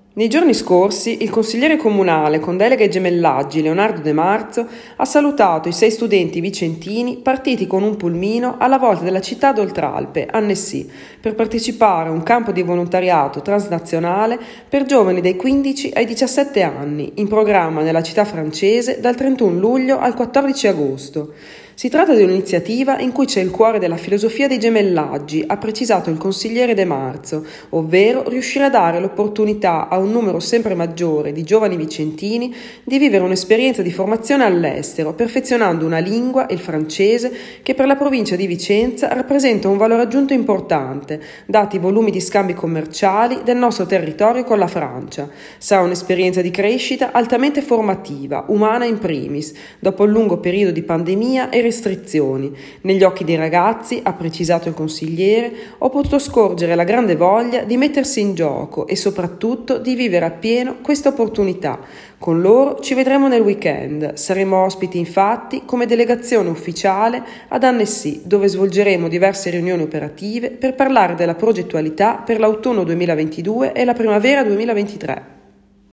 Nei giorni scorsi il consigliere comunale con delega ai gemellaggi Leonardo De Marzo ha salutato i 6 studenti vicentini partiti con un pulmino alla volta della città d'Oltralpe, Annecy, per partecipare a un campo di volontariato transnazionale per giovani dai 15 ai 17 anni, in programma nella città francese dal 31 luglio al 14 agosto. Si tratta di un'iniziativa in cui c'è il cuore della filosofia dei gemellaggi, ha precisato il consigliere De Marzo, ovvero riuscire a dare l'opportunità a un numero sempre maggiore di giovani vicentini di vivere un'esperienza di formazione all'estero, perfezionando una lingua, il francese, che per la provincia di Vicenza rappresenta un valore aggiunto importante, dati i volumi di scambi commerciali del nostro territorio con la Francia. Sarà un'esperienza di crescita altamente formativa, umana in primis, dopo il lungo periodo di pandemia e restrizioni. Negli occhi dei ragazzi, ha precisato il consigliere, ho potuto scorgere la grande voglia di mettersi in gioco e soprattutto di vivere appieno questa opportunità. Con loro ci vedremo nel weekend. Saremo ospiti infatti come delegazione ufficiale ad Annecy, dove svolgeremo diverse riunioni operative per parlare della progettualità per l'autunno 2022 e la primavera 2023.